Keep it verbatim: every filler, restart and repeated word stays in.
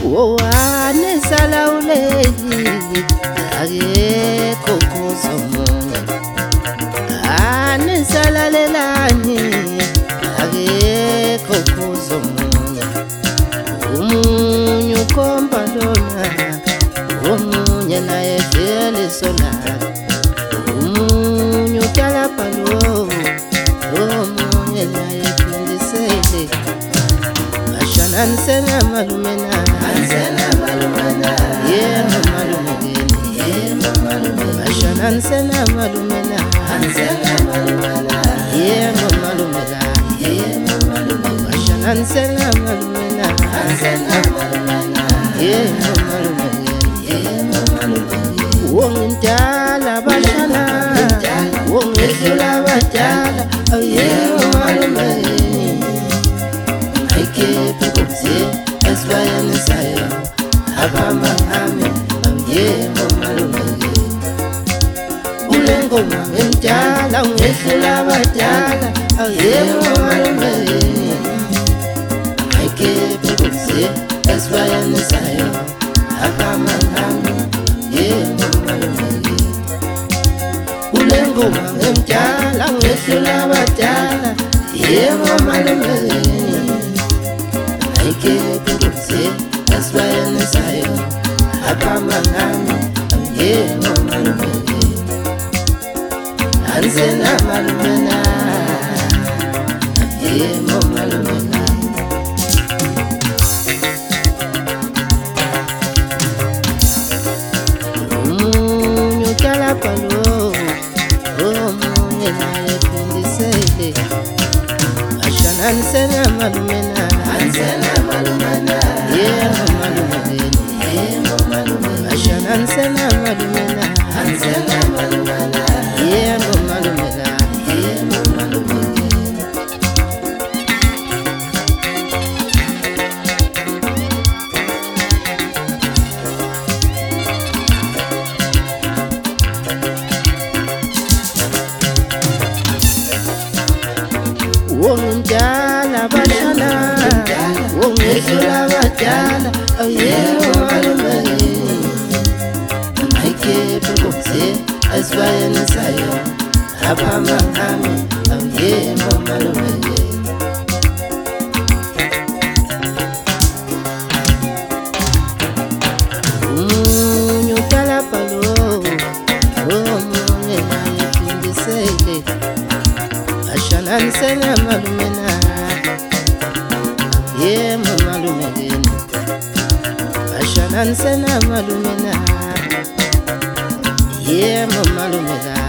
Wowane sala uleli akekho kuzomunye ane sala lelani akekho kuzomunye umunye ukomba lona omunye naye vele sola umunye utyala palo omunye naye phindisele ashanisela malumena ansela malumena yena malumena yena malumena ashanisela malumena ansela malumena yena malumena yena malumena ashanisela malumena ansela malumena yena malumena yena malumena wongintala bashana wongihlula badala yena malumena Aikepe kupse eswayane sayo Abama ame Yemo malumele Ulengoma ngentala Ungehlula badala Yemo malumele Aikepe kupse eswayane sayo Abama ame Yemo malumele Ulengoma ngentala Ungehlula badala Yemo malumele Aikepe kupse eswayane sayo Abama ame Yemo malumele Ansela malumena Yemo malumena Umunye utyala palo omunye naye phindisele ashananisela malumena ansela malumena yemo malumena yemo malumena ashananisela malumena ansela malumena yemo malumena yemo malumena Wongintala bashana wongihlula badala yemo malumele Aikepe kupse eswayane sayo Abama ame yemo malumele Umunye utyala palo omunye naye phindisele Ashananisela malumena Yemo malumele Ashananisela malumena Yemo malumela